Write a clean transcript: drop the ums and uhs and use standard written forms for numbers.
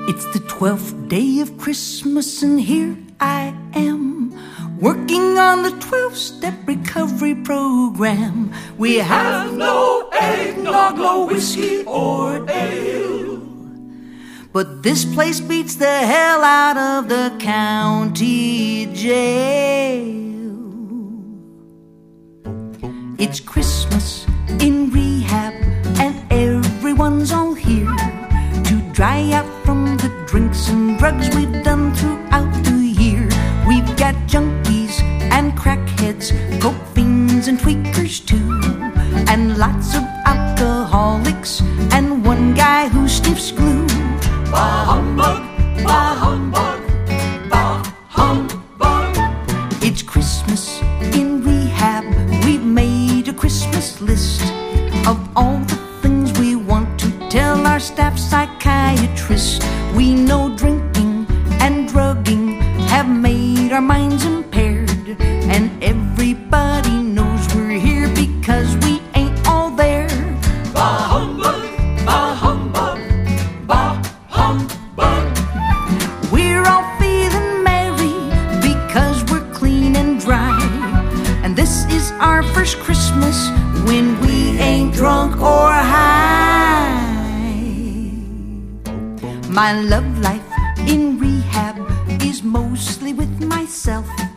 It's the 12th day of Christmas and here I am, working on the 12-step recovery program. We have no eggnog, no whiskey or ale, but this place beats the hell out of the county jail. It's Christmas in rehab and everyone's all here to dry out from the drinks and drugs we've done throughout the year. We've got junkies and crackheads, coke fiends and tweakers too, and lots of alcoholics and one guy who sniffs glue. Bah humbug, bah humbug, bah humbug. It's Christmas in rehab. We've made a Christmas list of all the things we want to tell our staff psychiatrist. We know drinking and drugging have made our minds impaired, and everybody knows we're here because we ain't all there. Bah humbug, bah humbug, bah humbug. We're all feeling merry because we're clean and dry, and this is our first Christmas when we ain't drunk or high. My love life in rehab is mostly with myself.